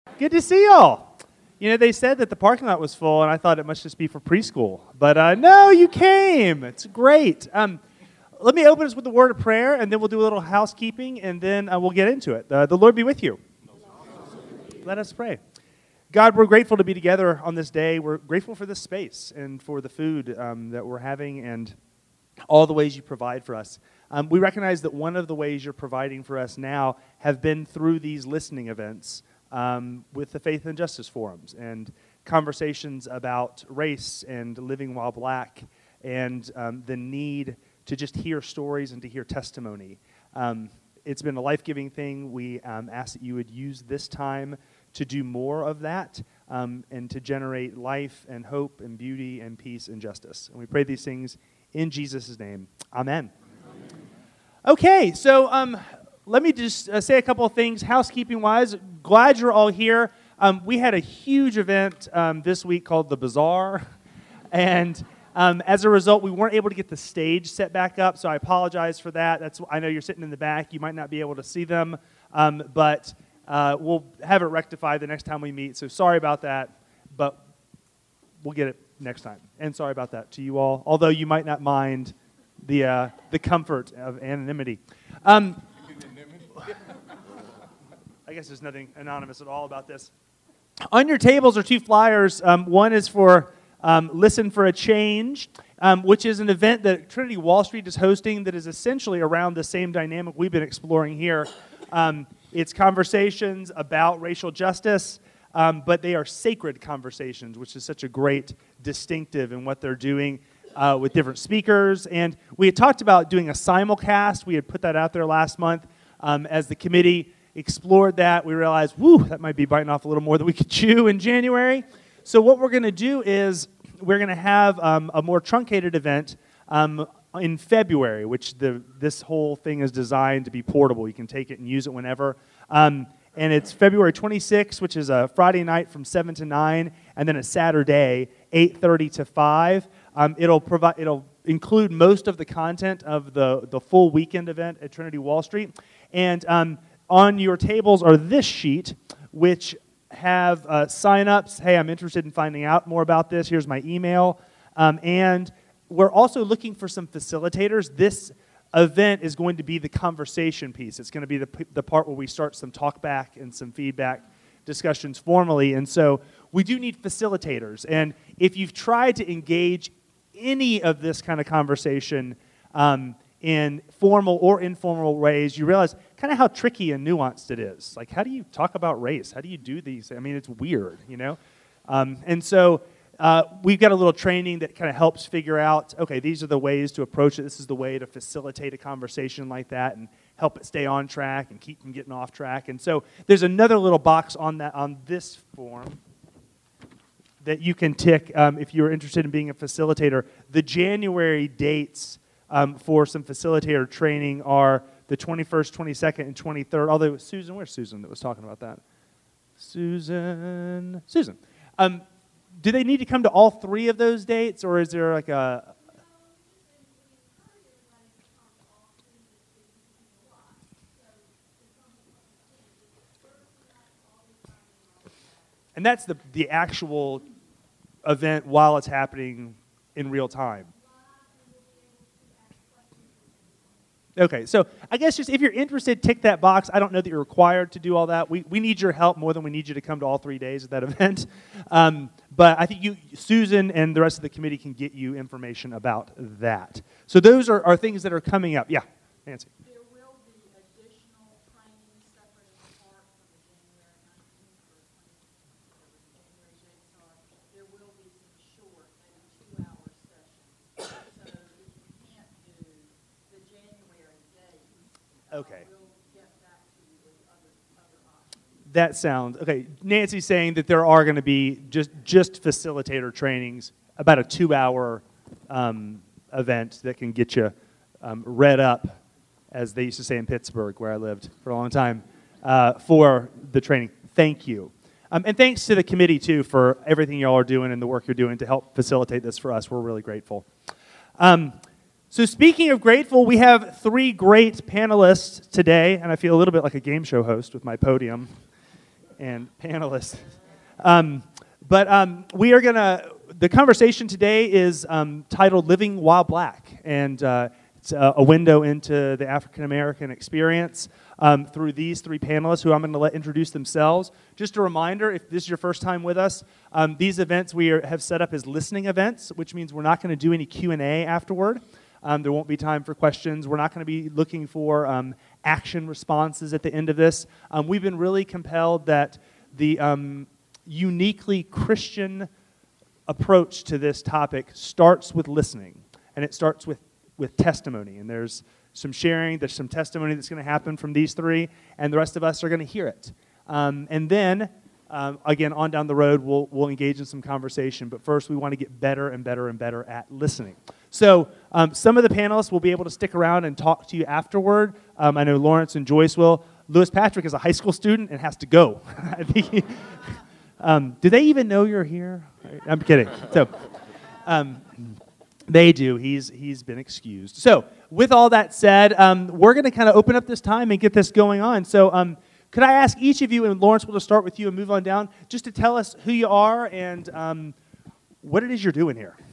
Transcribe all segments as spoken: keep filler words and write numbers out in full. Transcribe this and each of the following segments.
Good to see y'all. You know, they said that the parking lot was full, and I thought it must just be for preschool. But uh, no, you came. It's great. Um, let me open us with a word of prayer, and then we'll do a little housekeeping, and then uh, we'll get into it. Uh, the Lord be with you. Let us pray. God, we're grateful to be together on this day. We're grateful for this space and for the food um, that we're having and all the ways you provide for us. Um, we recognize that one of the ways you're providing for us now have been through these listening events um, with the Faith and Justice Forums and conversations about race and living while black and um, the need to just hear stories and to hear testimony. Um, it's been a life-giving thing. We um, ask that you would use this time to do more of that um, and to generate life and hope and beauty and peace and justice. And we pray these things in Jesus' name. Amen. Amen. Okay, so um, let me just uh, say a couple of things housekeeping-wise. Glad you're all here. Um, we had a huge event um, this week called The Bazaar, and um, as a result, we weren't able to get the stage set back up, so I apologize for that. That's I know you're sitting in the back. You might not be able to see them, um, but uh, we'll have it rectified the next time we meet, so sorry about that, but we'll get it next time. And sorry about that to you all, although you might not mind the uh, the comfort of anonymity. Um, I guess there's nothing anonymous at all about this. On your tables are two flyers. Um, one is for um, Listen for a Change, um, which is an event that Trinity Wall Street is hosting that is essentially around the same dynamic we've been exploring here. Um, it's conversations about racial justice, um, but they are sacred conversations, which is such a great distinctive in what they're doing uh, with different speakers. And we had talked about doing a simulcast. We had put that out there last month um, as the committee explored that. We realized, whoo, that might be biting off a little more than we could chew in January. So what we're going to do is we're going to have um, a more truncated event um, in February, which the this whole thing is designed to be portable. You can take it and use it whenever. Um, and it's February twenty-sixth, which is a Friday night from seven to nine, and then a Saturday, eight thirty to five. Um, it'll provide it'll include most of the content of the, the full weekend event at Trinity Wall Street. And um, on your tables are this sheet, which have uh, sign-ups. Hey, I'm interested in finding out more about this. Here's my email. Um, and we're also looking for some facilitators. This event is going to be the conversation piece. It's going to be the, the part where we start some talk back and some feedback discussions formally. And so we do need facilitators. And if you've tried to engage any of this kind of conversation um, in formal or informal ways, you realize kind of how tricky and nuanced it is. Like, how do you talk about race? How do you do these? I mean, it's weird, you know? Um, and so uh, we've got a little training that kind of helps figure out, okay, these are the ways to approach it. This is the way to facilitate a conversation like that and help it stay on track and keep from getting off track. And so there's another little box on that on this form that you can tick um, if you're interested in being a facilitator. The January dates um, for some facilitator training are the twenty-first, twenty-second, and twenty-third. Although, Susan, where's Susan that was talking about that? Susan, Susan. Um, do they need to come to all three of those dates, or is there like a... And that's the the actual event while it's happening in real time. Okay, so I guess just if you're interested, tick that box. I don't know that you're required to do all that. We we need your help more than we need you to come to all three days of that event. Um, but I think you, Susan and the rest of the committee can get you information about that. So those are, are things that are coming up. Yeah, Nancy. There will be additional training separate and apart from the January nineteenth or January dates are. There will be some short, maybe two-hour sessions. So if you can't do the January dates, Okay. we'll get back to you with other, other options. That sounds, okay, Nancy's saying that there are going to be just, just facilitator trainings, about a two-hour um, event that can get you um, read up, as they used to say in Pittsburgh, where I lived for a long time, uh, for the training. Thank you. Um, and thanks to the committee, too, for everything y'all are doing and the work you're doing to help facilitate this for us. We're really grateful. Um, so speaking of grateful, we have three great panelists today, and I feel a little bit like a game show host with my podium. and panelists. Um, but um, we are going to, the conversation today is um, titled Living While Black, and uh, it's a, a window into the African American experience um, through these three panelists who I'm going to let introduce themselves. Just a reminder, if this is your first time with us, um, these events we are, have set up as listening events, which means we're not going to do any Q and A afterward. Um, there won't be time for questions. We're not going to be looking for um, action responses at the end of this. Um, we've been really compelled that the um, uniquely Christian approach to this topic starts with listening, and it starts with, with testimony. And there's some sharing, there's some testimony that's going to happen from these three, and the rest of us are going to hear it. Um, and then, um, again, on down the road, we'll, we'll engage in some conversation. But first, we want to get better and better and better at listening. So um, some of the panelists will be able to stick around and talk to you afterward. Um, I know Lawrence and Joyce will. Lewis Patrick is a high school student and has to go. I think he, um, do they even know you're here? I'm kidding. So um, they do. He's he's been excused. So with all that said, um, we're going to kind of open up this time and get this going on. So um, could I ask each of you, and Lawrence, we'll just start with you and move on down, just to tell us who you are and um, what it is you're doing here.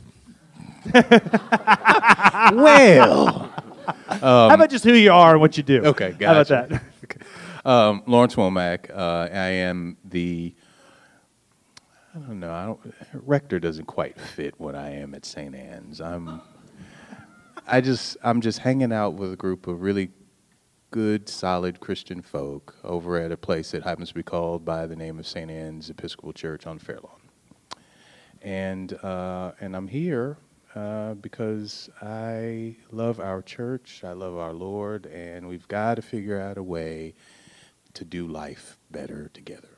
Well, um, how about just who you are and what you do? Okay, gotcha. How about that? um, Lawrence Womack. Uh, I am the. I don't know. I don't. Rector doesn't quite fit what I am at Saint Anne's. I'm. I just. I'm just hanging out with a group of really good, solid Christian folk over at a place that happens to be called by the name of Saint Anne's Episcopal Church on Fairlawn. And uh, and I'm here. Uh, because I love our church, I love our Lord, and we've got to figure out a way to do life better together.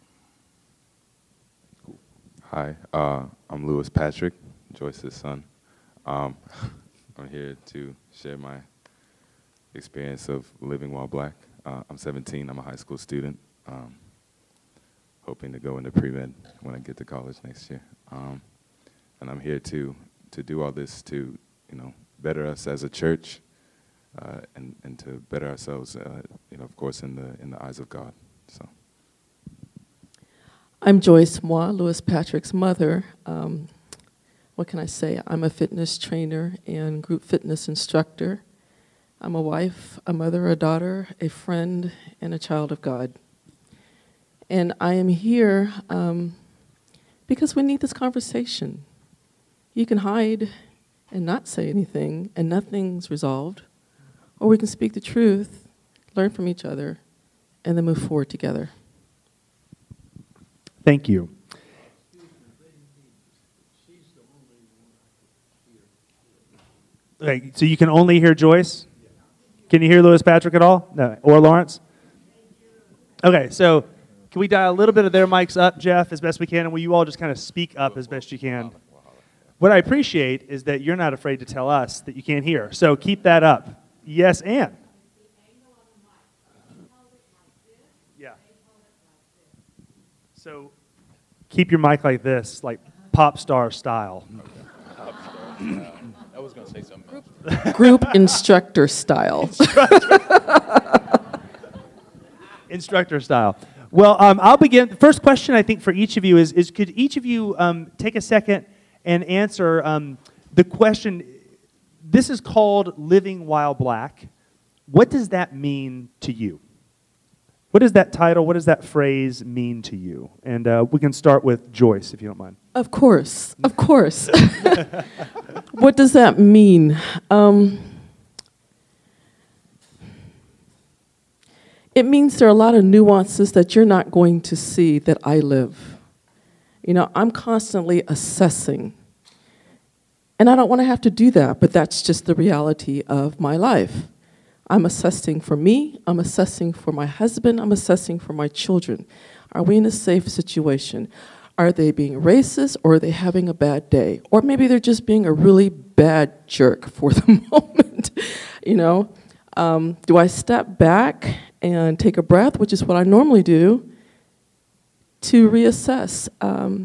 Hi, uh, I'm Lewis Patrick, Joyce's son. Um, I'm here to share my experience of living while black. Uh, I'm seventeen, I'm a high school student, um, hoping to go into pre-med when I get to college next year. Um, and I'm here to to do all this to, you know, better us as a church, uh, and and to better ourselves, uh, you know, of course, in the in the eyes of God. So, I'm Joyce Moore, Lewis Patrick's mother. Um, what can I say? I'm a fitness trainer and group fitness instructor. I'm a wife, a mother, a daughter, a friend, and a child of God. And I am here um, because we need this conversation. You can hide and not say anything, and nothing's resolved. Or we can speak the truth, learn from each other, and then move forward together. Thank you. Okay, so you can only hear Joyce? Can you hear Lewis Patrick at all? No. Or Lawrence? Okay, so can we dial a little bit of their mics up, Jeff, as best we can, and will you all just kind of speak up as best you can? What I appreciate is that you're not afraid to tell us that you can't hear. So keep that up. Yes, Ann. Yeah. So keep your mic like this, like pop star style. I was going to say something. Group instructor style. Instructor style. Well, um, I'll begin. The first question I think for each of you is, is could each of you um, take a second and answer um, the question, this is called Living While Black. What does that mean to you? What does that title, what does that phrase mean to you? And uh, we can start with Joyce, if you don't mind. Of course, of course. What does that mean? Um, it means there are a lot of nuances that you're not going to see that I live. You know, I'm constantly assessing. And I don't want to have to do that, but that's just the reality of my life. I'm assessing for me, I'm assessing for my husband, I'm assessing for my children. Are we in a safe situation? Are they being racist, or are they having a bad day? Or maybe they're just being a really bad jerk for the moment. You know, um, do I step back and take a breath, which is what I normally do, to reassess? Um,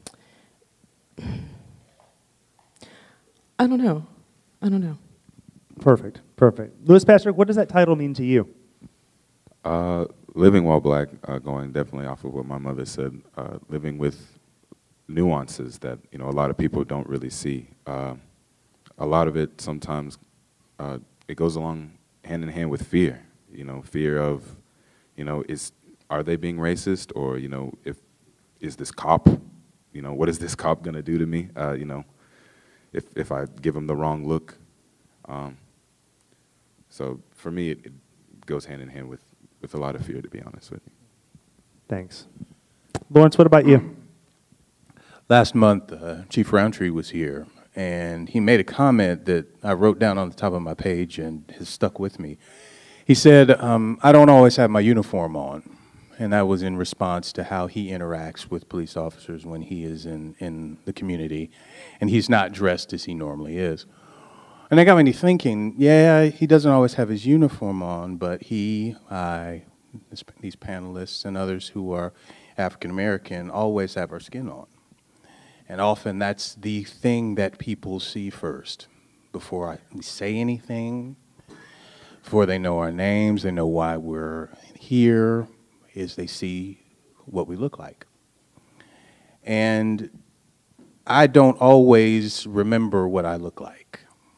I don't know. I don't know. Perfect, perfect. Lewis Patrick, what does that title mean to you? uh, living while black, uh, going definitely off of what my mother said, uh, living with nuances that, you know, a lot of people don't really see. Uh, a lot of it sometimes, uh, it goes along hand in hand with fear, you know, fear of, you know, is, are they being racist, or, you know, if, is this cop, you know, what is this cop gonna do to me, uh, you know, if, if I give him the wrong look. Um, so for me, it, it goes hand in hand with, with a lot of fear, to be honest with you. Thanks. Lawrence, what about you? Last month, uh, Chief Roundtree was here, and he made a comment that I wrote down on the top of my page and has stuck with me. He said, um, I don't always have my uniform on, and that was in response to how he interacts with police officers when he is in, in the community, and he's not dressed as he normally is. And that got me thinking, yeah, he doesn't always have his uniform on, but he, I, this, these panelists and others who are African American always have our skin on. And often that's the thing that people see first. Before I say anything, before they know our names, they know why we're here, is they see what we look like. And I don't always remember what I look like.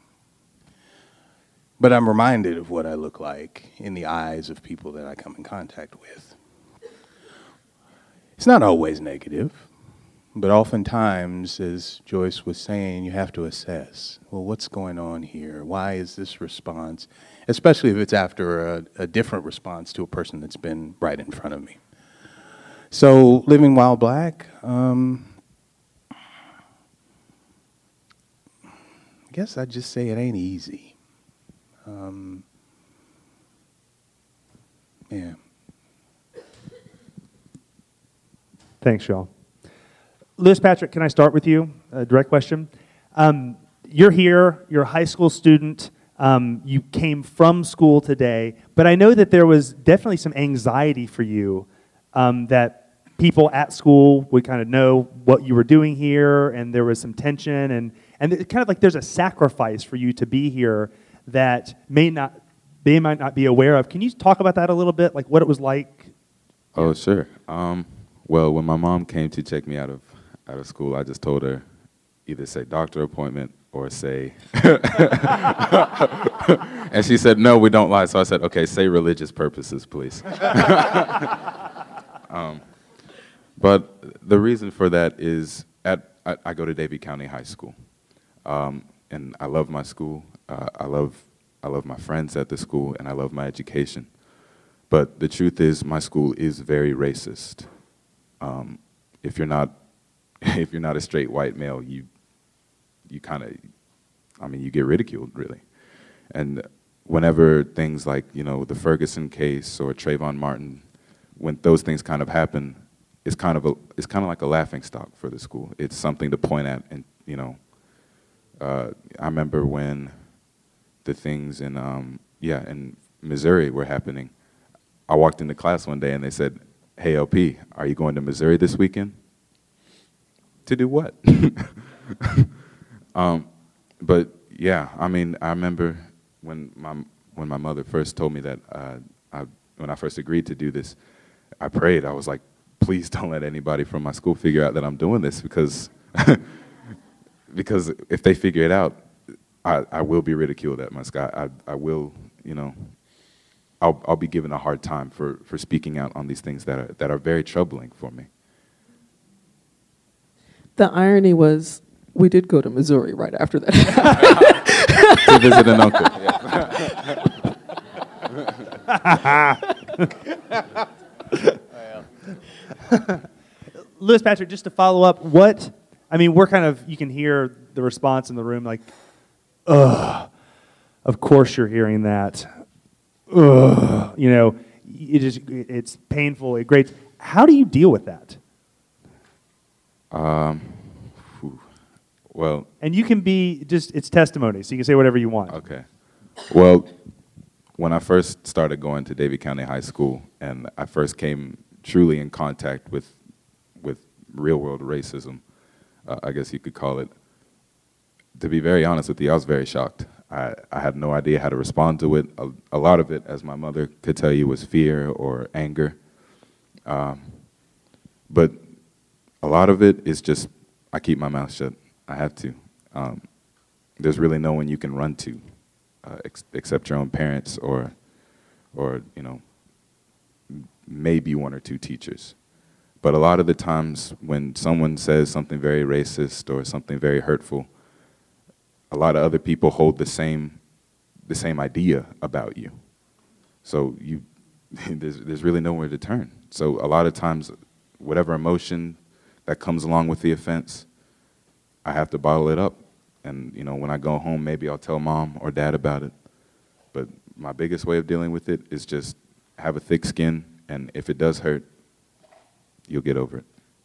But I'm reminded of what I look like in the eyes of people that I come in contact with. It's not always negative, but oftentimes, as Joyce was saying, you have to assess, well, what's going on here? Why is this response, especially if it's after a, a different response to a person that's been right in front of me. So living while black, um, I guess I'd just say it ain't easy. Um, yeah. Thanks, y'all. Lewis Patrick, can I start with you? A direct question. Um, you're here, you're a high school student, um, you came from school today, but I know that there was definitely some anxiety for you um, that people at school would kind of know what you were doing here, and there was some tension, and, and it kind of like there's a sacrifice for you to be here that may not, they might not be aware of. Can you talk about that a little bit, like what it was like? Oh, sure. Um, well, when my mom came to check me out of out of school, I just told her either say doctor appointment or say, and she said, no, we don't lie. So I said, okay, say religious purposes, please. um, but the reason for that is at I, I go to Davie County High School, um, and I love my school. Uh, I love I love my friends at the school, and I love my education. But the truth is, my school is very racist. Um, if you're not if you're not a straight white male, you you kind of, I mean, you get ridiculed, really. And whenever things like, you know, the Ferguson case or Trayvon Martin, when those things kind of happen, it's kind of a it's kind of like a laughing stock for the school. It's something to point at, and you know, uh, I remember when the things in um, yeah in Missouri were happening. I walked into class one day and they said, "Hey, L P, are you going to Missouri this weekend?" To do what? um, but yeah, I mean, I remember when my when my mother first told me that uh, I, when I first agreed to do this, I prayed. I was like, please don't let anybody from my school figure out that I'm doing this, because because if they figure it out, I, I will be ridiculed at my school. I I will, you know, I'll I'll be given a hard time for, for speaking out on these things that are that are very troubling for me. The irony was, we did go to Missouri right after that. To visit an uncle. Yeah. Lewis Patrick, just to follow up, what, I mean, we're kind of, you can hear the response in the room like, ugh, of course you're hearing that. Ugh, you know, it just, it's painful, it grates. How do you deal with that? Um, whew. Well, and you can be just, it's testimony, so you can say whatever you want. Okay. Well, when I first started going to Davie County High School, and I first came truly in contact with with real-world racism, uh, I guess you could call it, to be very honest with you, I was very shocked. I, I had no idea how to respond to it. A, a lot of it, as my mother could tell you, was fear or anger. Um, but a lot of it is just, I keep my mouth shut. I have to. Um, there's really no one you can run to uh, ex- except your own parents or, or you know, m- maybe one or two teachers. But a lot of the times when someone says something very racist or something very hurtful, a lot of other people hold the same, the same idea about you. So you, there's, there's really nowhere to turn. So a lot of times, whatever emotion that comes along with the offense, I have to bottle it up. And you know, when I go home, maybe I'll tell mom or dad about it. But my biggest way of dealing with it is just have a thick skin, and if it does hurt, you'll get over it.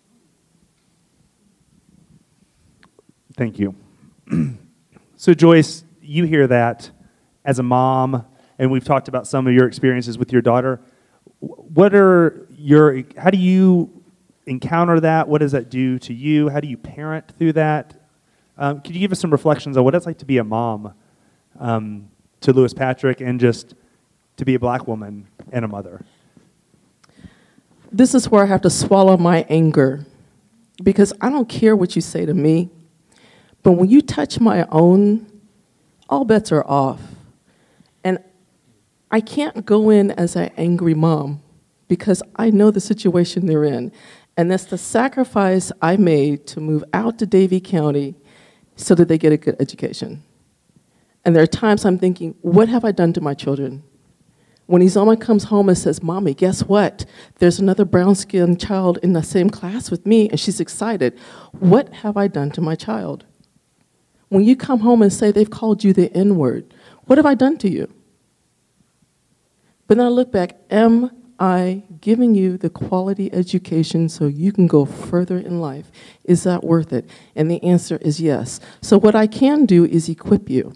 Thank you. So Joyce, you hear that as a mom, and we've talked about some of your experiences with your daughter. What are your, how do you encounter that? What does that do to you? How do you parent through that? Um, could you give us some reflections on what it's like to be a mom um, to Lewis Patrick and just to be a black woman and a mother? This is where I have to swallow my anger, because I don't care what you say to me, but when you touch my own, all bets are off. And I can't go in as an angry mom because I know the situation they're in. And that's the sacrifice I made to move out to Davie County so that they get a good education. And there are times I'm thinking, what have I done to my children? When Izoma comes home and says, Mommy, guess what? There's another brown-skinned child in the same class with me, and she's excited. What have I done to my child? When you come home and say they've called you the N-word, what have I done to you? But then I look back, am I giving you the quality education so you can go further in life? Is that worth it? And the answer is yes. So what I can do is equip you.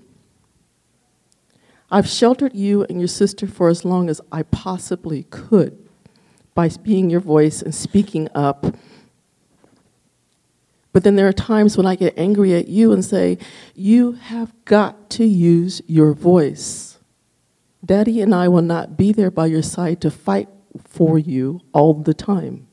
I've sheltered you and your sister for as long as I possibly could by being your voice and speaking up. But then there are times when I get angry at you and say, you have got to use your voice. Daddy and I will not be there by your side to fight for you all the time.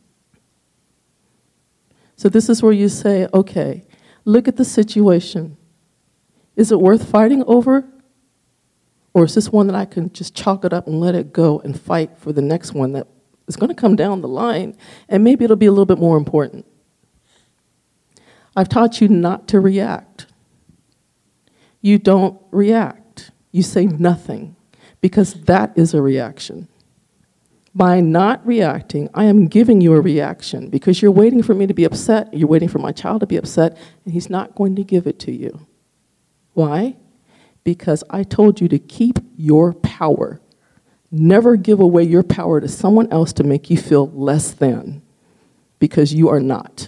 So this is where you say, okay, look at the situation. Is it worth fighting over? Or is this one that I can just chalk it up and let it go and fight for the next one that is going to come down the line, and maybe it'll be a little bit more important? I've taught you not to react. You don't react. You say nothing, because that is a reaction. By not reacting, I am giving you a reaction because you're waiting for me to be upset, you're waiting for my child to be upset, and he's not going to give it to you. Why? Because I told you to keep your power. Never give away your power to someone else to make you feel less than, because you are not.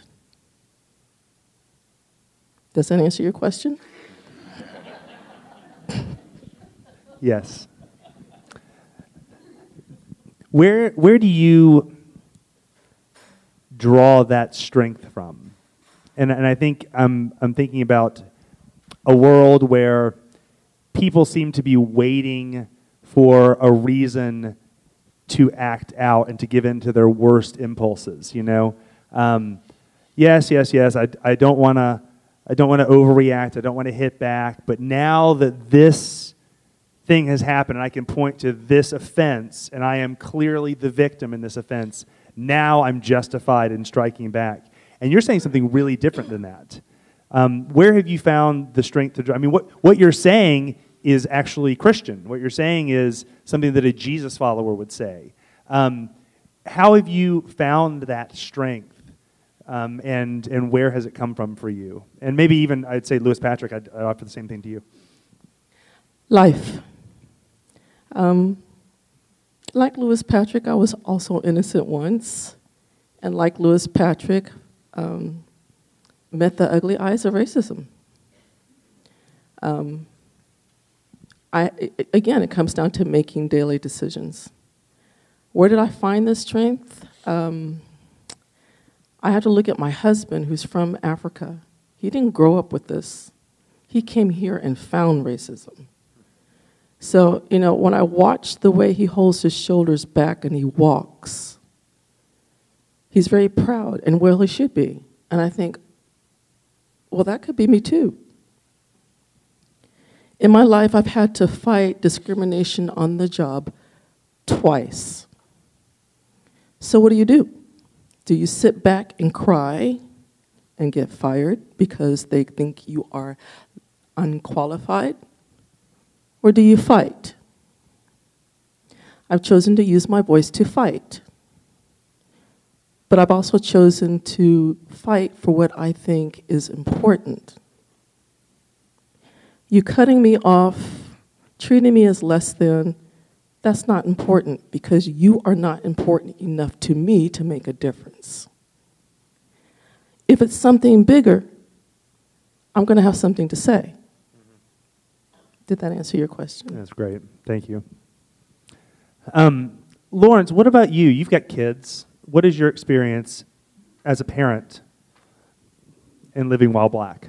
Does that answer your question? Yes. Where where do you draw that strength from? And and I think I'm I'm thinking about a world where people seem to be waiting for a reason to act out and to give in to their worst impulses. You know, um, yes, yes, yes. I I don't want to. I don't want to overreact. I don't want to hit back. But now that this thing has happened, and I can point to this offense, and I am clearly the victim in this offense, now I'm justified in striking back. And you're saying something really different than that. Um, where have you found the strength to? I mean, what what you're saying is actually Christian. What you're saying is something that a Jesus follower would say. Um, how have you found that strength? Um, and and where has it come from for you? And maybe even, I'd say, Lewis Patrick, I'd, I'd offer the same thing to you. Life. Um, like Lewis Patrick, I was also innocent once. And like Lewis Patrick, um, met the ugly eyes of racism. Um, I, it, again, it comes down to making daily decisions. Where did I find this strength? Um, I had to look at my husband, who's from Africa. He didn't grow up with this. He came here and found racism. So, you know, when I watch the way he holds his shoulders back and he walks, he's very proud, and well, he should be. And I think, well, that could be me too. In my life, I've had to fight discrimination on the job twice. So what do you do? Do you sit back and cry and get fired because they think you are unqualified? Or do you fight? I've chosen to use my voice to fight. But I've also chosen to fight for what I think is important. You cutting me off, treating me as less than, that's not important because you are not important enough to me to make a difference. If it's something bigger, I'm going to have something to say. Did that answer your question? That's great. Thank you. Um, Lawrence, what about you? You've got kids. What is your experience as a parent in living while black?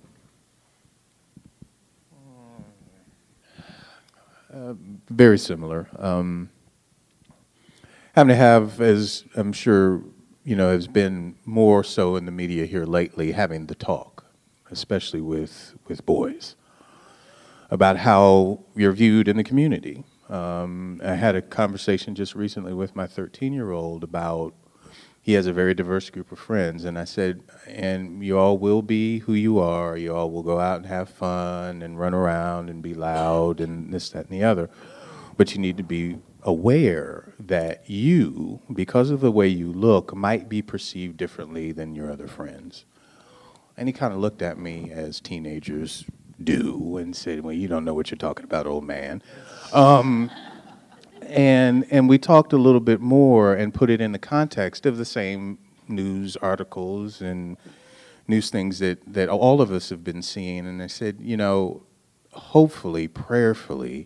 Uh, very similar. Um, having to have, as I'm sure you know, has been more so in the media here lately, having the talk, especially with with boys, about how you're viewed in the community. Um, I had a conversation just recently with my thirteen-year-old about he has a very diverse group of friends, and I said, and you all will be who you are. You all will go out and have fun and run around and be loud and this, that, and the other. But you need to be aware that you, because of the way you look, might be perceived differently than your other friends. And he kind of looked at me as teenagers do and said, well, you don't know what you're talking about, old man. Um, and and we talked a little bit more and put it in the context of the same news articles and news things that, that all of us have been seeing. And I said, you know, hopefully, prayerfully,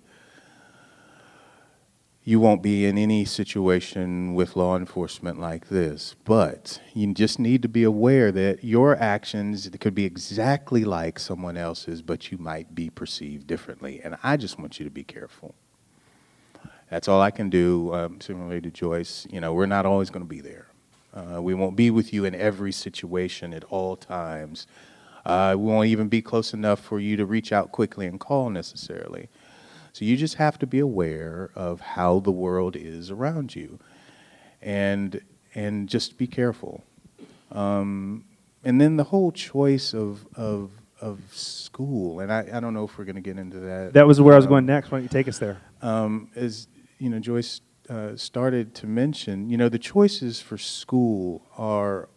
you won't be in any situation with law enforcement like this, but you just need to be aware that your actions could be exactly like someone else's, but you might be perceived differently. And I just want you to be careful. That's all I can do. Um, similarly to Joyce, you know, we're not always going to be there. Uh, we won't be with you in every situation at all times. Uh, we won't even be close enough for you to reach out quickly and call necessarily. So you just have to be aware of how the world is around you, and and just be careful. Um, and then the whole choice of of of school, and I, I don't know if we're going to get into that. That was where I was um, going next. Why don't you take us there? Um, as you know, Joyce uh, started to mention, you know, the choices for school are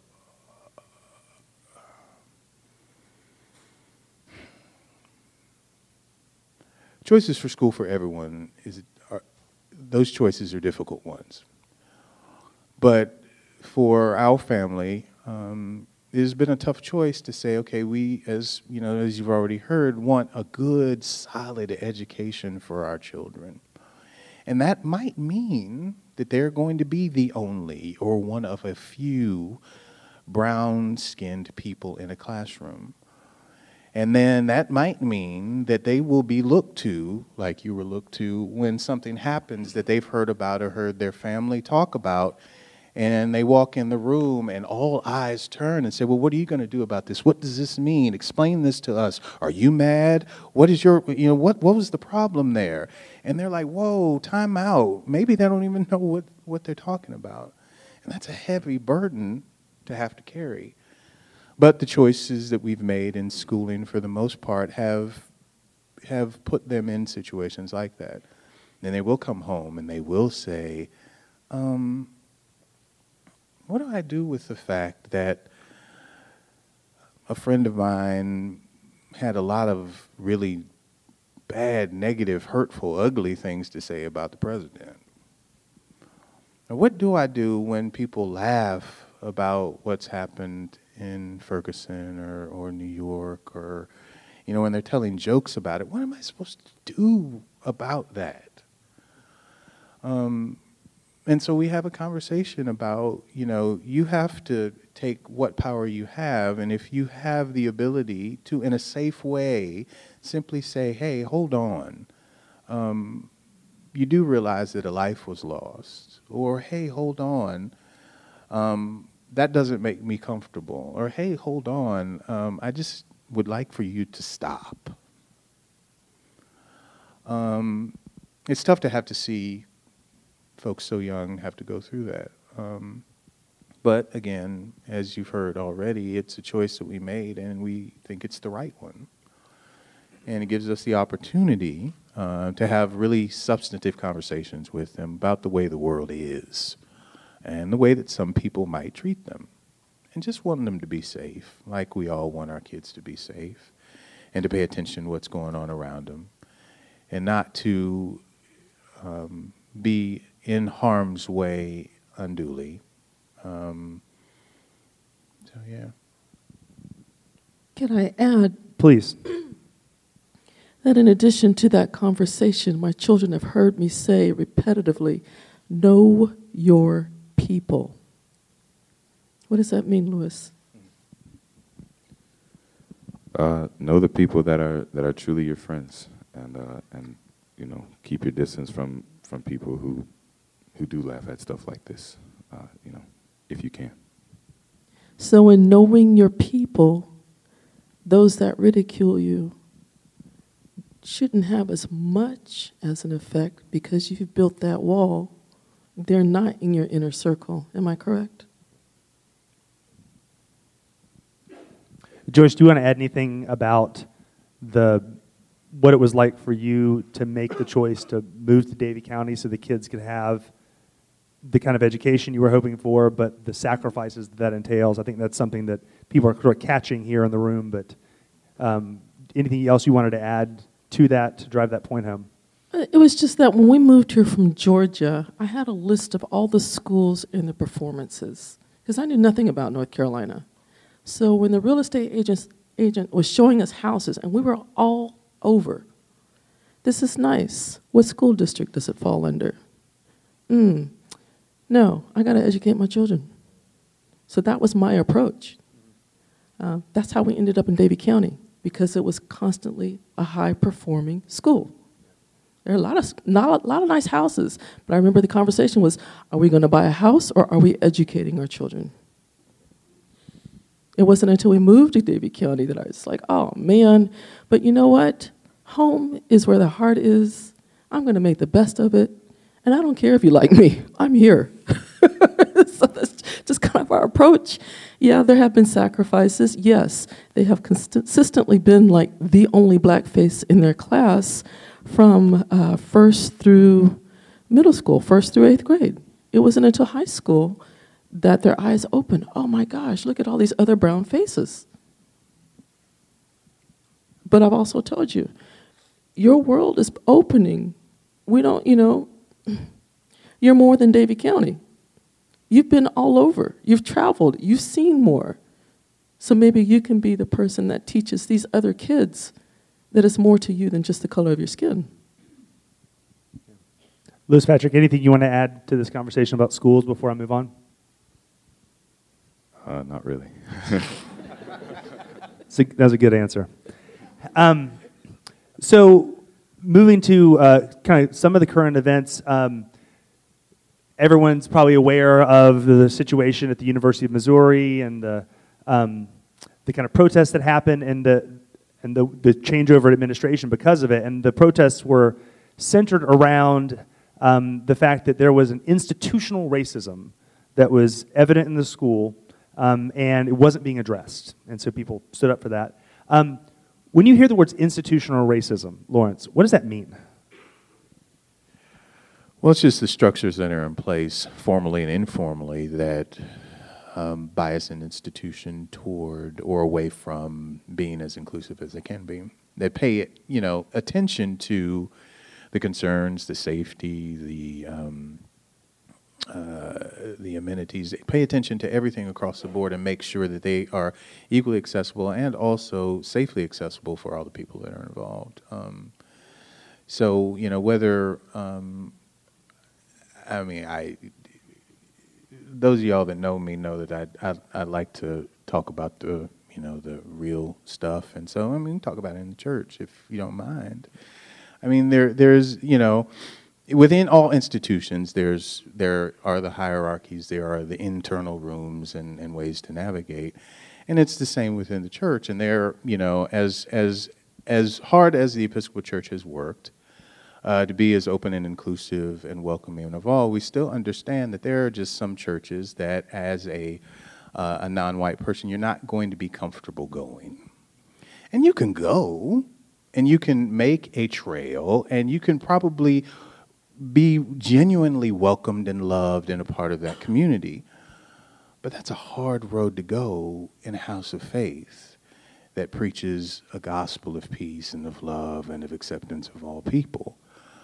choices for school for everyone is are, those choices are difficult ones. But for our family, um, it's been a tough choice to say, okay, we, as you know, as you've already heard, want a good, solid education for our children. And that might mean that they're going to be the only or one of a few brown-skinned people in a classroom. And then that might mean that they will be looked to, like you were looked to, when something happens that they've heard about or heard their family talk about, and they walk in the room and all eyes turn and say, well, what are you going to do about this? What does this mean? Explain this to us. Are you mad? What is your, you know, what, what was the problem there? And they're like, whoa, time out. Maybe they don't even know what, what they're talking about. And that's a heavy burden to have to carry. But the choices that we've made in schooling, for the most part, have have put them in situations like that. And they will come home and they will say, um, what do I do with the fact that a friend of mine had a lot of really bad, negative, hurtful, ugly things to say about the president? Or what do I do when people laugh about what's happened in Ferguson or, or New York, or, you know, when they're telling jokes about it? What am I supposed to do about that? Um, and so we have a conversation about, you know, you have to take what power you have, and if you have the ability to, in a safe way, simply say, hey, hold on. um, you do realize that a life was lost. Or, hey, hold on, um, that doesn't make me comfortable. Or, hey, hold on, um, I just would like for you to stop. Um, it's tough to have to see folks so young have to go through that. Um, but again, as you've heard already, it's a choice that we made, and we think it's the right one. And it gives us the opportunity uh, to have really substantive conversations with them about the way the world is and the way that some people might treat them. And just wanting them to be safe, like we all want our kids to be safe, and to pay attention to what's going on around them, and not to um, be in harm's way unduly. Um, so, yeah. Can I add Please. that in addition to that conversation, my children have heard me say repetitively, know your people. What does that mean, Louis? Uh, know the people that are that are truly your friends, and uh, and you know, keep your distance from from people who who do laugh at stuff like this. Uh, you know, if you can. So in knowing your people, those that ridicule you shouldn't have as much as an effect because you've built that wall. They're not in your inner circle. Am I correct? Joyce, do you want to add anything about the what it was like for you to make the choice to move to Davie County so the kids could have the kind of education you were hoping for, but the sacrifices that, that entails? I think that's something that people are sort of catching here in the room, but um, anything else you wanted to add to that to drive that point home? It was just that when we moved here from Georgia, I had a list of all the schools and the performances because I knew nothing about North Carolina. So when the real estate agent, agent was showing us houses, and we were all over, this is nice. What school district does it fall under? Mm, no, I got to educate my children. So that was my approach. Uh, that's how we ended up in Davie County, because it was constantly a high-performing school. There are a lot of not a lot of nice houses, but I remember the conversation was, are we going to buy a house or are we educating our children? It wasn't until we moved to Davie County that I was like, oh, man. But you know what? Home is where the heart is. I'm going to make the best of it. And I don't care if you like me. I'm here. So that's just kind of our approach. Yeah, there have been sacrifices. Yes, they have consistently been like the only black face in their class from uh, first through middle school, first through eighth grade. It wasn't until high school that their eyes opened. Oh my gosh, look at all these other brown faces. But I've also told you, your world is opening. We don't, you know, you're more than Davie County. You've been all over. You've traveled. You've seen more. So maybe you can be the person that teaches these other kids that it's more to you than just the color of your skin. Louis Patrick, anything you want to add to this conversation about schools before I move on? Uh, not really. So that was a good answer. Um, so moving to uh, kind of some of the current events, um, everyone's probably aware of the situation at the University of Missouri and the um, the kind of protests that happened and the and the, the changeover in administration because of it. And the protests were centered around um, the fact that there was an institutional racism that was evident in the school, um, and it wasn't being addressed. And so people stood up for that. Um, when you hear the words institutional racism, Lawrence, what does that mean? Well, it's just the structures that are in place, formally and informally, that um, bias an institution toward or away from being as inclusive as they can be. They pay, you know, attention to the concerns, the safety, the um, uh, the amenities. They pay attention to everything across the board and make sure that they are equally accessible and also safely accessible for all the people that are involved. Um, so, you know, whether um, I mean, I. Those of y'all that know me know that I, I I like to talk about the you know the real stuff, and so I mean talk about it in the church if you don't mind. I mean, there there's, you know, within all institutions, there's there are the hierarchies, there are the internal rooms and, and ways to navigate, and it's the same within the church. And there, you know, as as as hard as the Episcopal Church has worked uh, to be as open and inclusive and welcoming of all, we still understand that there are just some churches that, as a uh, a non-white person, you're not going to be comfortable going, and you can go, and you can make a trail, and you can probably be genuinely welcomed and loved and a part of that community. But that's a hard road to go in a house of faith that preaches a gospel of peace and of love and of acceptance of all people.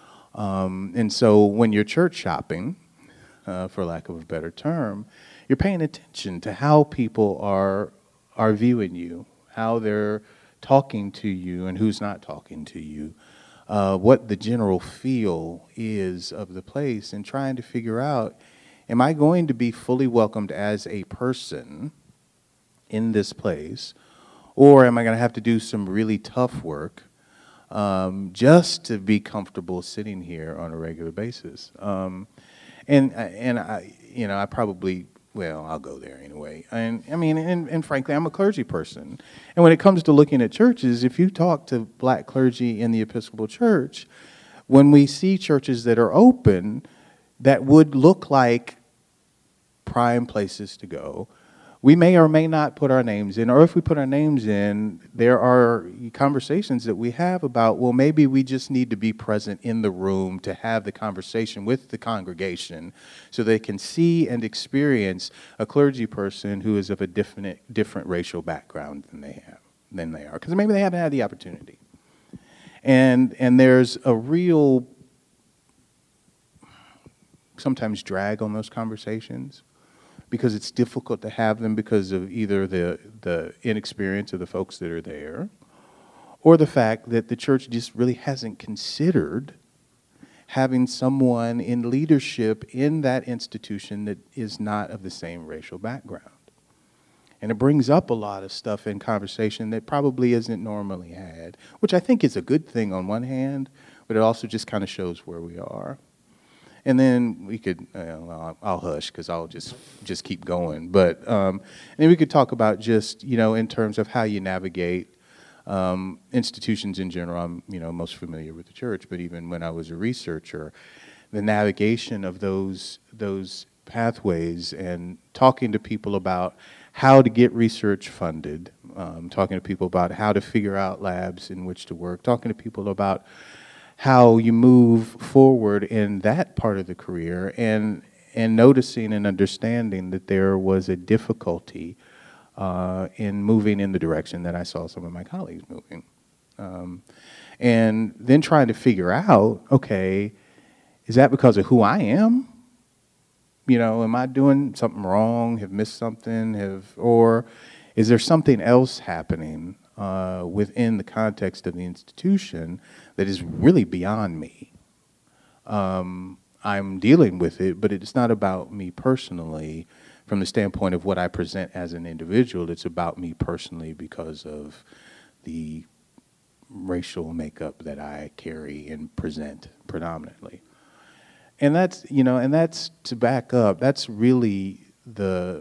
Um, and so when you're church shopping, uh, for lack of a better term, you're paying attention to how people are are viewing you, how they're talking to you and who's not talking to you, uh, what the general feel is of the place, and trying to figure out, am I going to be fully welcomed as a person in this place, or am I going to have to do some really tough work um, just to be comfortable sitting here on a regular basis? Um, and and I, you know, I probably, well, I'll go there anyway. And I mean, and, and frankly, I'm a clergy person. And when it comes to looking at churches, if you talk to black clergy in the Episcopal Church, when we see churches that are open, that would look like prime places to go, we may or may not put our names in, or if we put our names in, there are conversations that we have about, well, maybe we just need to be present in the room to have the conversation with the congregation so they can see and experience a clergy person who is of a different, different racial background than they have, than they are, because maybe they haven't had the opportunity. And, and there's a real, sometimes drag on those conversations, because it's difficult to have them because of either the, the inexperience of the folks that are there, or the fact that the church just really hasn't considered having someone in leadership in that institution that is not of the same racial background. And it brings up a lot of stuff in conversation that probably isn't normally had, which I think is a good thing on one hand, but it also just kind of shows where we are. And then we could, uh, well, I'll hush because I'll just just keep going. But um, and then we could talk about just, you know, in terms of how you navigate um, institutions in general. I'm, you know, most familiar with the church, but even when I was a researcher, the navigation of those those pathways and talking to people about how to get research funded, um, talking to people about how to figure out labs in which to work, talking to people about how you move forward in that part of the career, and and noticing and understanding that there was a difficulty uh, in moving in the direction that I saw some of my colleagues moving. Um, and then trying to figure out, okay, is that because of who I am? You know, am I doing something wrong, have missed something, have, or is there something else happening uh, within the context of the institution that is really beyond me? Um, I'm dealing with it, but it's not about me personally from the standpoint of what I present as an individual. It's about me personally because of the racial makeup that I carry and present predominantly. And that's, you know, and that's, to back up, that's really the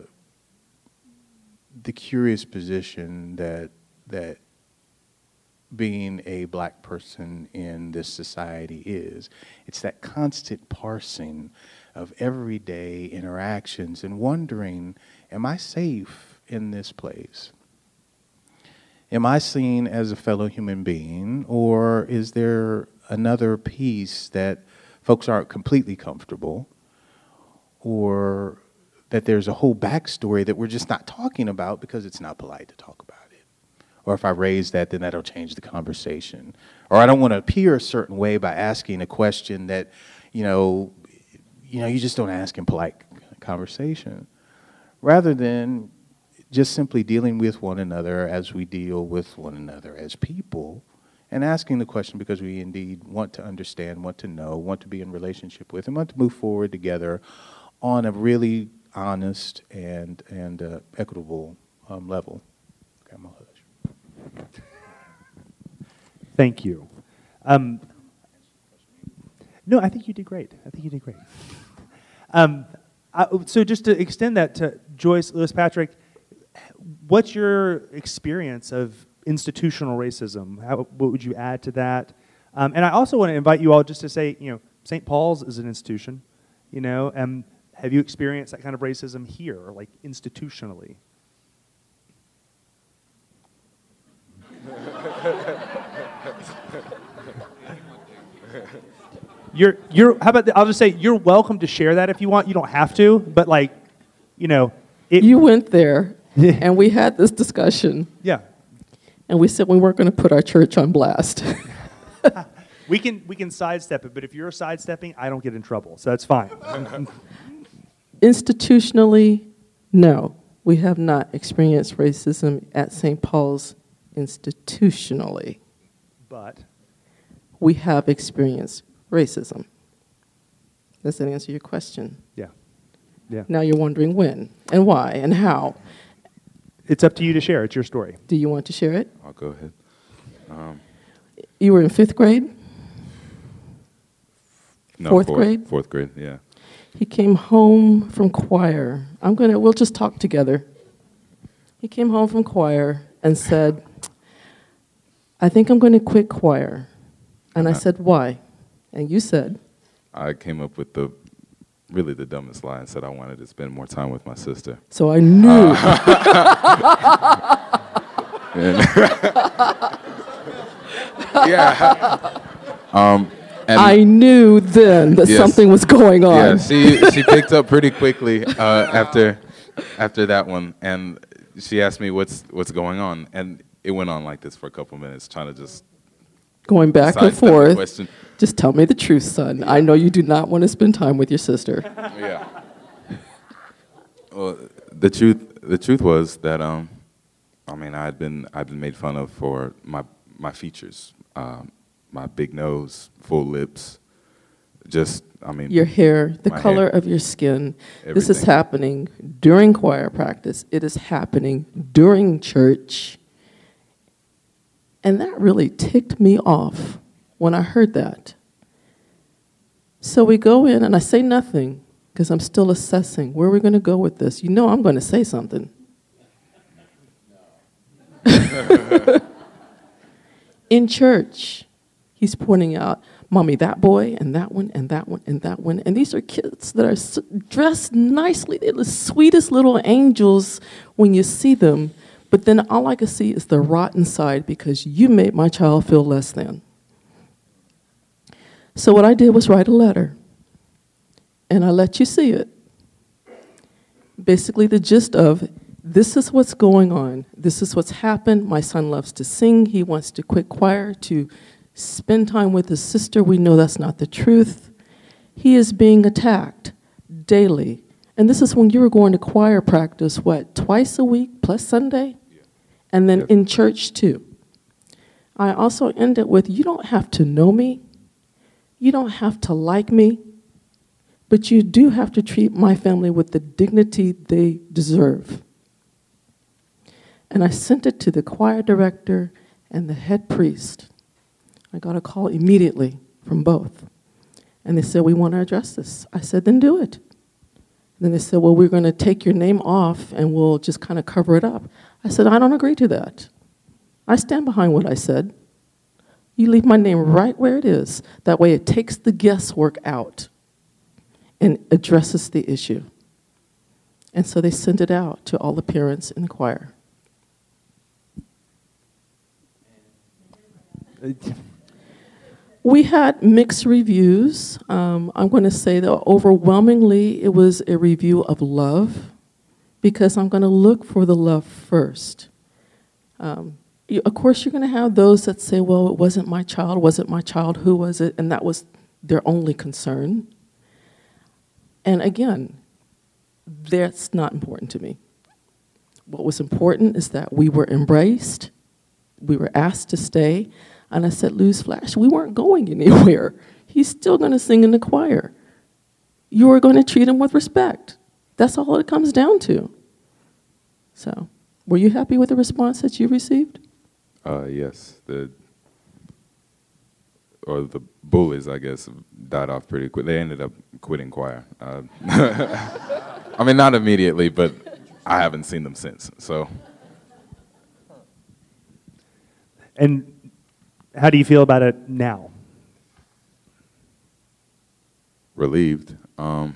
the curious position that that being a black person in this society is. It's that constant parsing of everyday interactions and wondering, am I safe in this place? Am I seen as a fellow human being, or is there another piece that folks aren't completely comfortable, or that there's a whole backstory that we're just not talking about because it's not polite to talk about it? Or if I raise that, then that'll change the conversation. Or I don't want to appear a certain way by asking a question that, you know, you know, you just don't ask in polite conversation. Rather than just simply dealing with one another as we deal with one another as people, and asking the question because we indeed want to understand, want to know, want to be in relationship with, and want to move forward together on a really honest and and uh, equitable um, level. Okay, I'm gonna hush. Thank you. Um, No, I think you did great. I think you did great. Um, I, so just to extend that to Joyce, Lewis Patrick, what's your experience of institutional racism? How, what would you add to that? Um, and I also want to invite you all just to say, you know, Saint Paul's is an institution, you know, and have you experienced that kind of racism here, like institutionally? You're, you're, how about, the, I'll just say, you're welcome to share that if you want. You don't have to, but like, you know. It, you went there, and we had this discussion. Yeah. And we said we weren't going to put our church on blast. we can we can sidestep it, but if you're sidestepping, I don't get in trouble, so that's fine. Institutionally, no. We have not experienced racism at Saint Paul's institutionally. But? We have experienced racism. Does that answer your question? Yeah. Yeah. Now you're wondering when and why and how. It's up to you to share. It's your story. Do you want to share it? I'll go ahead. Um, you were in fifth grade? no, fourth, fourth grade? Fourth grade, yeah. He came home from choir. I'm gonna, we'll just talk together. He came home from choir and said, I think I'm going to quit choir. And I said, why? And you said? I came up with the, really the dumbest lie and said I wanted to spend more time with my sister. So I knew. Uh, yeah. Um, and I knew then that yes. something was going on. Yeah, she, she picked up pretty quickly uh, after after that one. And she asked me, what's what's going on? And it went on like this for a couple minutes, trying to just going back and sidestep the forth. question. Just tell me the truth, son. I know you do not want to spend time with your sister. Yeah. Well, the truth the truth was that um, I mean I had been I'd been made fun of for my my features, um, my big nose, full lips, just I mean your hair, the my color hair, of your skin. This is everything. happening during choir practice. It is happening during church. And that really ticked me off when I heard that. So we go in, and I say nothing because I'm still assessing where we're going to go with this. You know I'm going to say something. In church, he's pointing out, Mommy, that boy, and that one, and that one, and that one. And these are kids that are dressed nicely. They're the sweetest little angels when you see them. But then all I can see is the rotten side because you made my child feel less than. So what I did was write a letter. And I let you see it. Basically the gist of, this is what's going on. This is what's happened. My son loves to sing. He wants to quit choir to spend time with his sister. We know that's not the truth. He is being attacked daily. And this is when you were going to choir practice, what, twice a week plus Sunday? Yeah. And then Yes. in church too. I also end it with, you don't have to know me. You don't have to like me. But you do have to treat my family with the dignity they deserve. And I sent it to the choir director and the head priest. I got a call immediately from both. And they said, we want to address this. I said, then do it. Then they said, well, we're going to take your name off and we'll just kind of cover it up. I said, I don't agree to that. I stand behind what I said. You leave my name right where it is. That way it takes the guesswork out and addresses the issue. And so they sent it out to all the parents in the choir. We had mixed reviews. Um, I'm going to say that overwhelmingly it was a review of love because I'm going to look for the love first. Um, you, of course, you're going to have those that say, well, it wasn't my child, wasn't my child, who was it? And that was their only concern. And again, that's not important to me. What was important is that we were embraced, we were asked to stay, and I said, newsflash, we weren't going anywhere. He's still going to sing in the choir. You are going to treat him with respect. That's all it comes down to. So, were you happy with the response that you received? Uh, yes. The or the bullies, I guess, died off pretty quick. They ended up quitting choir. Uh, I mean, not immediately, but I haven't seen them since. So, And how do you feel about it now? relieved. Um,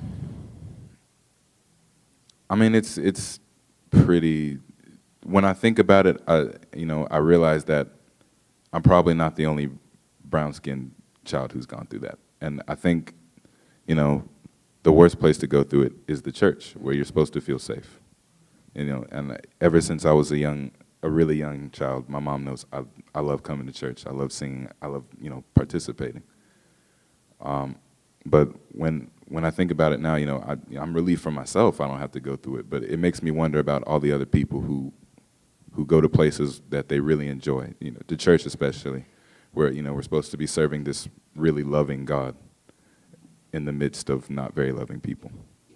I mean, it's it's pretty. When I think about it, I, you know, I realize that I'm probably not the only brown-skinned child who's gone through that. And I think, you know, the worst place to go through it is the church, where you're supposed to feel safe. You know, and ever since I was a young, a really young child, my mom knows I I love coming to church. I love singing. I love, you know, participating. Um, but when when I think about it now, you know, I, I'm relieved for myself. I don't have to go through it. But it makes me wonder about all the other people who who go to places that they really enjoy, you know, the church especially, where, you know, we're supposed to be serving this really loving God in the midst of not very loving people.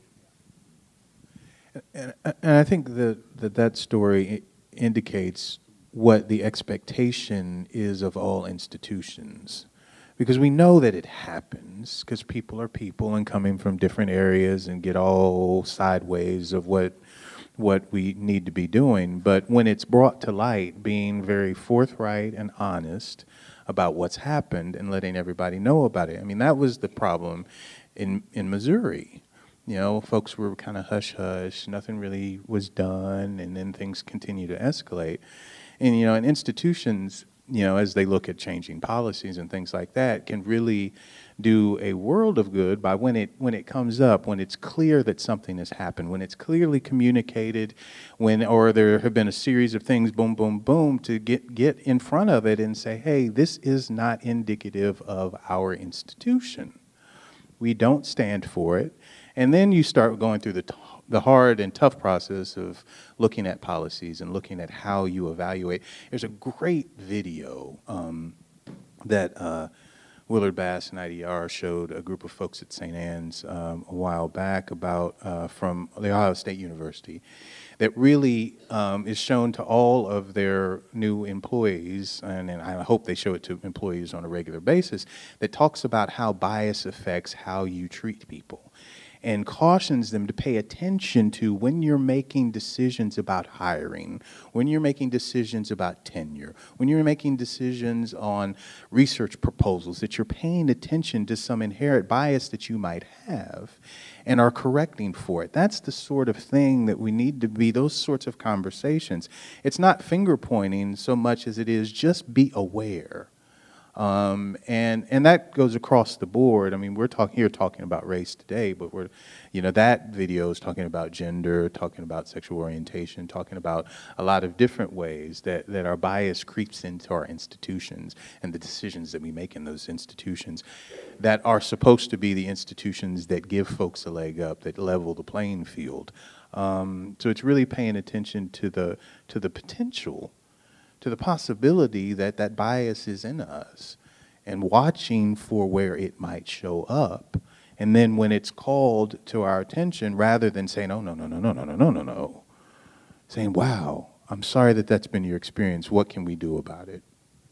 And, and I think that, that that story indicates what the expectation is of all institutions. Because we know that it happens, because people are people and coming from different areas and get all sideways of what what we need to be doing. But when it's brought to light, being very forthright and honest about what's happened and letting everybody know about it. I mean, that was the problem in in Missouri. You know, folks were kind of hush-hush, nothing really was done, and then things continue to escalate. And, you know, and institutions, you know, as they look at changing policies and things like that, can really do a world of good by when it when it comes up, when it's clear that something has happened, when it's clearly communicated, when or there have been a series of things, boom, boom, boom, to get get in front of it and say, hey, this is not indicative of our institution. We don't stand for it. And then you start going through the t- the hard and tough process of looking at policies and looking at how you evaluate. There's a great video um, that uh, Willard Bass and I D R showed a group of folks at Saint Anne's um, a while back about uh, from the Ohio State University that really um, is shown to all of their new employees, and, and I hope they show it to employees on a regular basis, that talks about how bias affects how you treat people, and cautions them to pay attention to when you're making decisions about hiring, when you're making decisions about tenure, when you're making decisions on research proposals, that you're paying attention to some inherent bias that you might have and are correcting for it. That's the sort of thing that we need to be, those sorts of conversations. It's not finger pointing so much as it is just be aware. Um, and and that goes across the board. I mean, we're talking here talking about race today, but we're, you know, that video is talking about gender, talking about sexual orientation, talking about a lot of different ways that, that our bias creeps into our institutions and the decisions that we make in those institutions that are supposed to be the institutions that give folks a leg up, that level the playing field. Um, so it's really paying attention to the to the potential, to the possibility that that bias is in us, and watching for where it might show up. And then when it's called to our attention, rather than saying, oh, no, no, no, no, no, no, no, no, no, saying, wow, I'm sorry that that's been your experience. What can we do about it?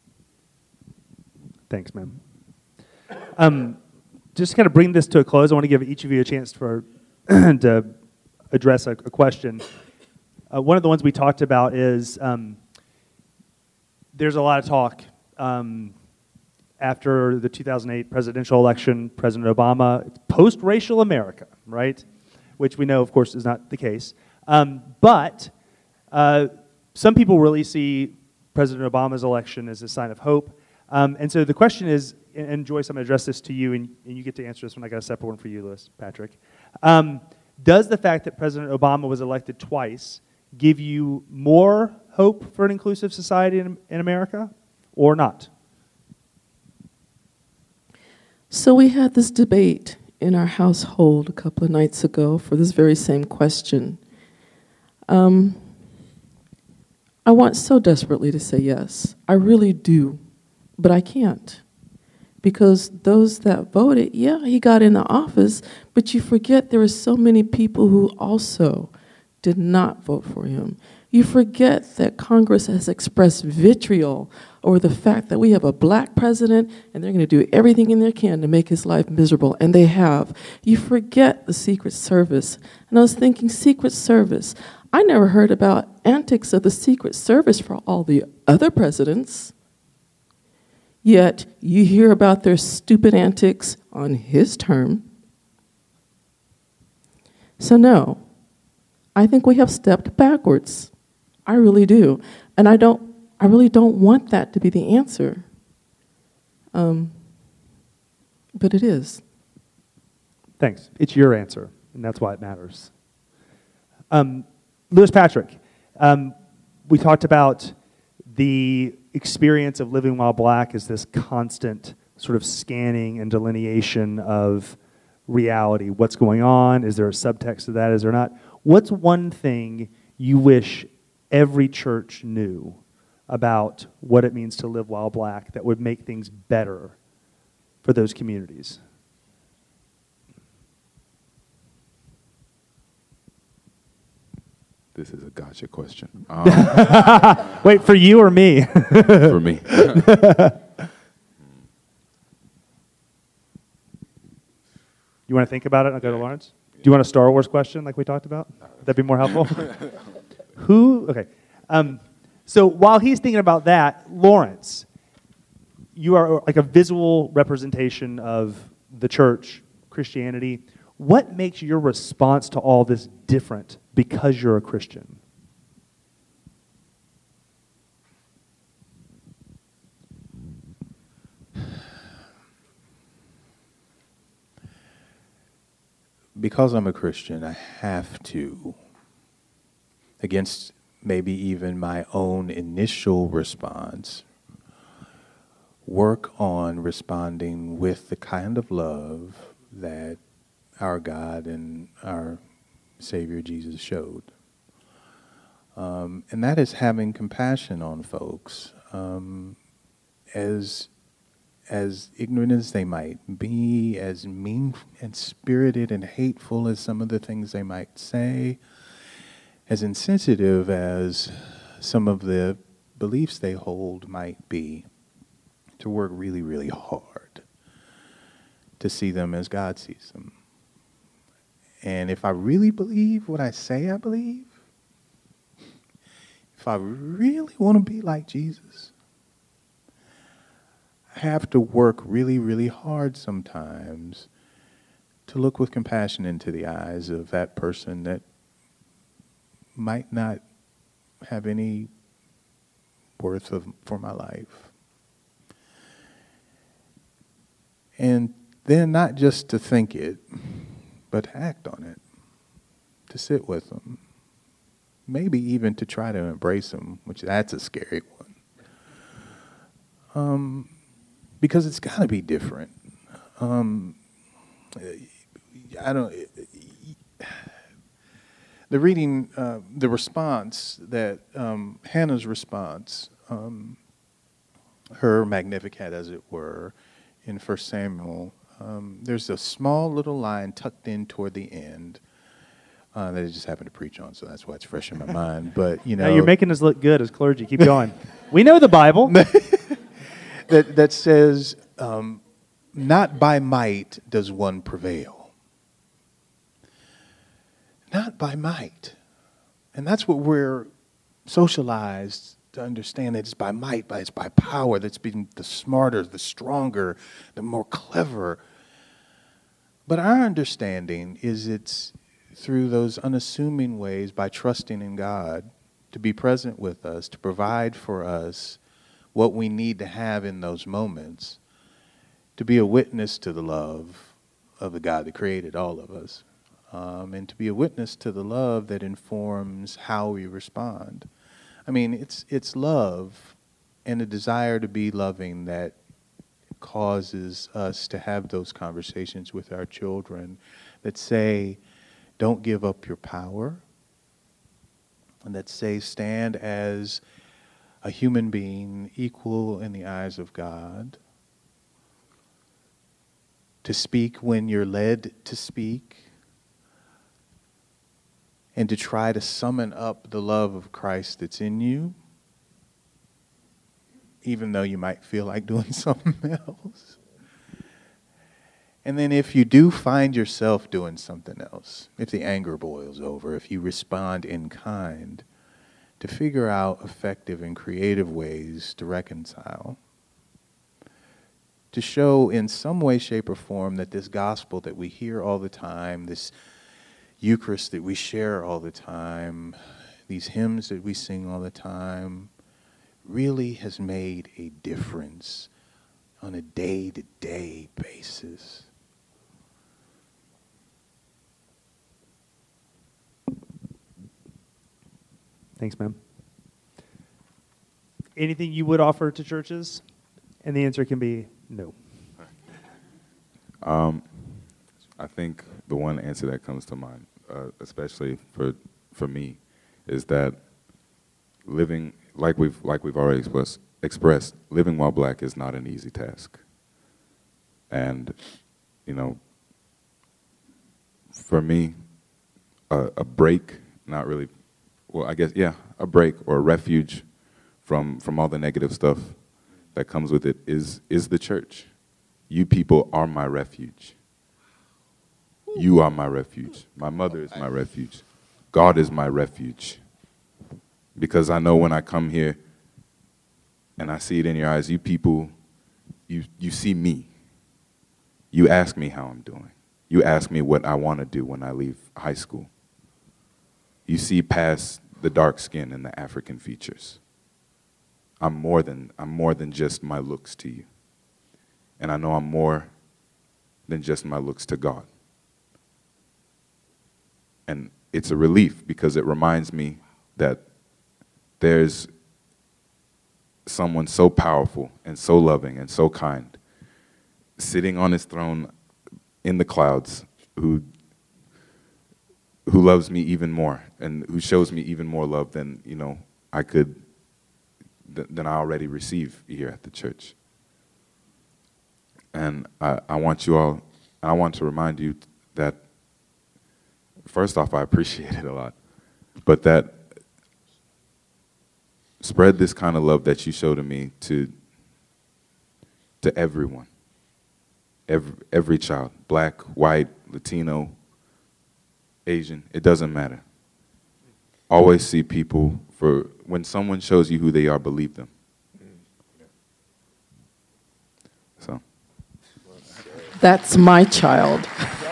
Thanks, man. Um, just to kind of bring this to a close, I want to give each of you a chance for to address a, a question. Uh, one of the ones we talked about is um, there's a lot of talk um, after the two thousand eight presidential election, President Obama, it's post-racial America, right? Which we know, of course, is not the case. Um, but uh, some people really see President Obama's election as a sign of hope. Um, and so the question is, and, and Joyce, I'm going to address this to you, and, and you get to answer this one. I got a separate one for you, Louis, Patrick. Um, does the fact that President Obama was elected twice give you more hope for an inclusive society in, in America, or not? So we had this debate in our household a couple of nights ago for this very same question. Um, I want so desperately to say yes. I really do, but I can't. Because those that voted, yeah, he got in the office, but you forget there are so many people who also did not vote for him. You forget that Congress has expressed vitriol over the fact that we have a black president and they're going to do everything in their can to make his life miserable, and they have. You forget the Secret Service. And I was thinking, Secret Service. I never heard about antics of the Secret Service for all the other presidents. Yet you hear about their stupid antics on his term. So no, I think we have stepped backwards. I really do. And I don't, I really don't want that to be the answer. Um, but it is. Thanks. It's your answer, and that's why it matters. Um, Lewis Patrick, um, we talked about the experience of living while black as this constant sort of scanning and delineation of reality. What's going on? Is there a subtext to that? Is there not? What's one thing you wish every church knew about what it means to live while black that would make things better for those communities? This is a gotcha question. Um, Wait, for you or me? for me. You want to think about it? I'll go to Lawrence. Do you want a Star Wars question like we talked about? Would that be more helpful? Who? Okay. Um, so while he's thinking about that, Lawrence, you are like a visual representation of the church, Christianity. What makes your response to all this different because you're a Christian? Because I'm a Christian, I have to, against maybe even my own initial response, work on responding with the kind of love that our God and our Savior Jesus showed. Um, and that is having compassion on folks, um, as as ignorant as they might be, as mean and spirited and hateful as some of the things they might say, as insensitive as some of the beliefs they hold might be, to work really, really hard to see them as God sees them. And if I really believe what I say I believe, if I really want to be like Jesus, I have to work really, really hard sometimes to look with compassion into the eyes of that person that might not have any worth of, for my life. And then not just to think it, but to act on it, to sit with them, maybe even to try to embrace them, which that's a scary one. Um, because it's got to be different. Um, I don't. The reading, uh, the response that um, Hannah's response, um, her Magnificat, as it were, in First Samuel. Um, there's a small little line tucked in toward the end uh, that I just happened to preach on, so that's why it's fresh in my mind. But you know, now you're making us look good as clergy. Keep going. We know the Bible. that that says, um, "Not by might does one prevail." Not by might, and that's what we're socialized to understand. That it's by might, but it's by power. That's being the smarter, the stronger, the more clever. But our understanding is it's through those unassuming ways, by trusting in God to be present with us, to provide for us what we need to have in those moments, to be a witness to the love of the God that created all of us, um, and to be a witness to the love that informs how we respond. I mean, it's it's love and a desire to be loving that causes us to have those conversations with our children that say, don't give up your power, and that say, stand as a human being equal in the eyes of God, to speak when you're led to speak, and to try to summon up the love of Christ that's in you, even though you might feel like doing something else. And then if you do find yourself doing something else, if the anger boils over, if you respond in kind, to figure out effective and creative ways to reconcile, to show in some way, shape, or form that this gospel that we hear all the time, this Eucharist that we share all the time, these hymns that we sing all the time, really has made a difference on a day-to-day basis. Thanks, ma'am. Anything you would offer to churches? And the answer can be no. Um, I think the one answer that comes to mind, uh, especially for for me, is that living like we've like we've already expressed, expressed, living while black is not an easy task. And you know, for me, a, a break, not really, well, I guess yeah, a break or a refuge from from all the negative stuff that comes with it is is the church. You people are my refuge. You are my refuge. My mother is my refuge. God is my refuge. Because I know when I come here and I see it in your eyes, you people, you you see me. You ask me how I'm doing. You ask me what I want to do when I leave high school. You see past the dark skin and the African features. I'm more than I'm more than just my looks to you. And I know I'm more than just my looks to God. And it's a relief because it reminds me that there's someone so powerful and so loving and so kind sitting on his throne in the clouds who who loves me even more and who shows me even more love than, you know, I could than I already receive here at the church. And I, I want you all, I want to remind you that, first off, I appreciate it a lot, but that spread this kind of love that you show to me to to everyone, every, every child, black, white, Latino, Asian, it doesn't matter. Always see people for, when someone shows you who they are, believe them. So. That's my child.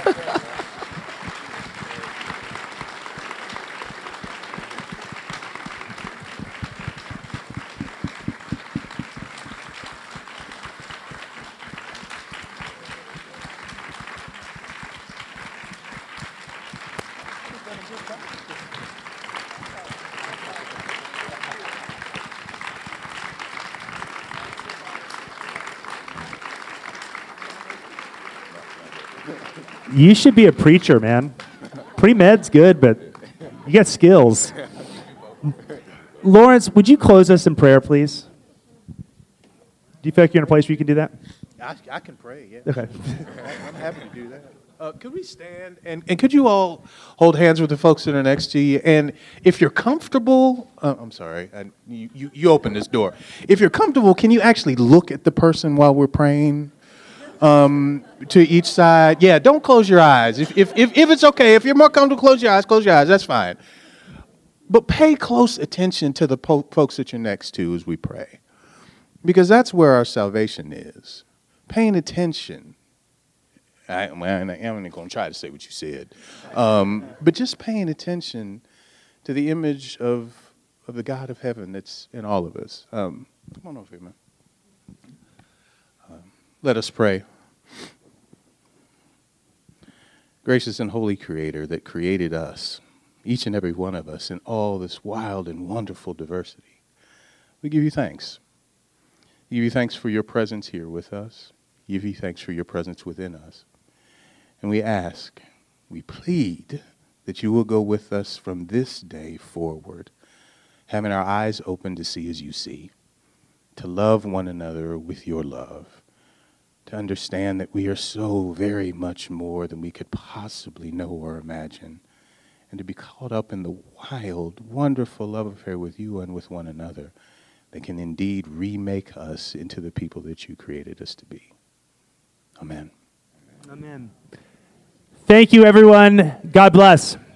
You should be a preacher, man. Pre-med's good, but you got skills. Lawrence, would you close us in prayer, please? Do you feel like you're in a place where you can do that? I, I can pray, yeah. Okay. I'm happy to do that. Uh, could we stand, and, and could you all hold hands with the folks that are next to you? And if you're comfortable, uh, I'm sorry, I, you, you, you open this door. If you're comfortable, can you actually look at the person while we're praying? Um, to each side. Yeah, don't close your eyes. If, if, if, if it's okay, if you're more comfortable, close your eyes, close your eyes, that's fine. But pay close attention to the po- folks that you're next to as we pray. Because that's where our salvation is. Paying attention. I, well, I'm not going to try to say what you said. Um, but just paying attention to the image of, of the God of heaven that's in all of us. Um, come on over here, man. Um, let us pray. Gracious and holy Creator that created us, each and every one of us, in all this wild and wonderful diversity, we give you thanks. We give you thanks for your presence here with us. We give you thanks for your presence within us. And we ask, we plead that you will go with us from this day forward, having our eyes open to see as you see, to love one another with your love, to understand that we are so very much more than we could possibly know or imagine, and to be caught up in the wild, wonderful love affair with you and with one another that can indeed remake us into the people that you created us to be. Amen. Amen. Thank you, everyone. God bless.